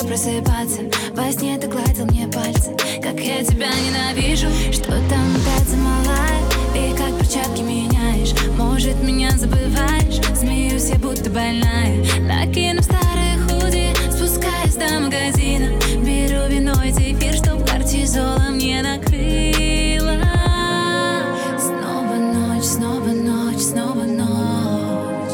просыпаться. Во сне ты гладил мне пальцы. Как я тебя ненавижу, что там опять замолает. И как перчатки меняешь. Может, меня забываешь. Смеюсь, я будто больная. Накинув старые худи, спускаясь до магазина. Беру вино и зефир, чтоб кортизолом не накрыло. Снова ночь, снова ночь, снова ночь.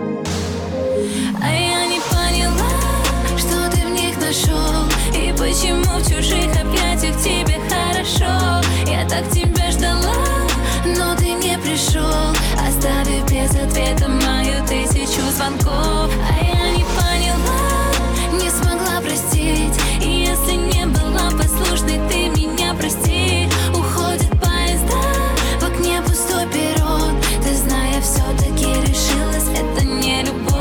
А я не поняла, что ты в них нашел. И почему в чужих объятиях тебе хорошо. Я так тебя ждала, но ты не пришел, оставив без ответа мою тысячу звонков. А я не поняла, не смогла простить. И если не была послушной, ты меня прости. Уходят поезда, в окне пустой перрон. Ты, зная, все-таки решилась, это не любовь.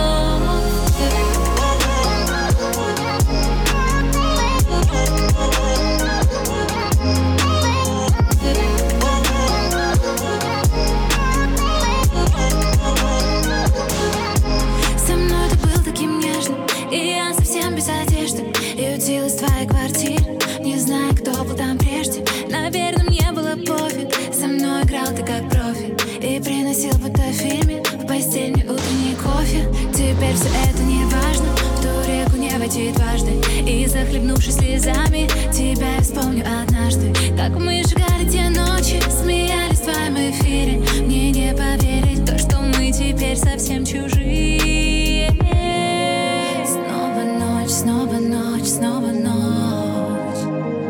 Без одежды и удилась в твоей квартире. Не знаю, кто был там прежде. Наверное, мне было пофиг. Со мной играл ты как профи и приносил будто в фильме в постель мне утренний кофе. Теперь все это не важно. В ту реку не войти дважды. И захлебнувшись слезами, тебя я вспомню однажды. Как мы сжигали те ночи, смеялись в твоем эфире. Мне не поверить то, что мы теперь совсем чужие. Снова ночь, снова ночь.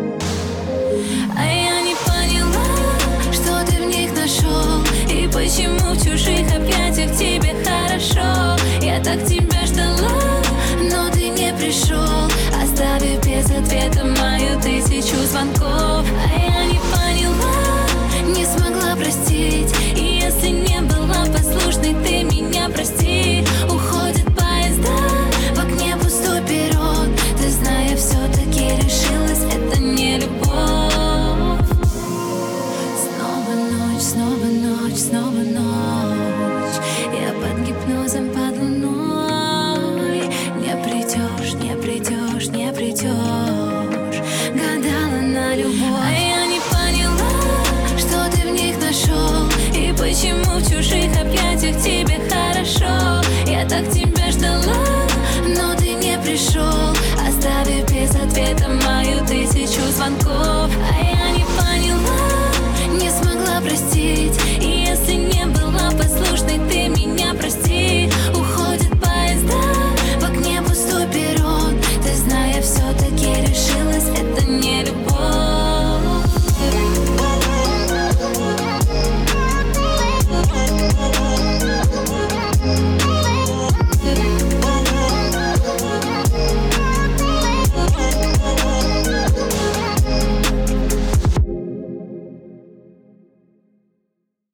А я не поняла, что ты в них нашел. И почему в чужих объятиях тебе хорошо. Я так тебя ждала, но ты не пришел, оставив без ответа мою тысячу звонков. А я не поняла, не смогла простить. И если не была послушной, ты меня прости. Уходят поезда, в окне пустой перрон. Ты, зная, все-таки решилась, это не любовь. Снова ночь, снова ночь, снова ночь.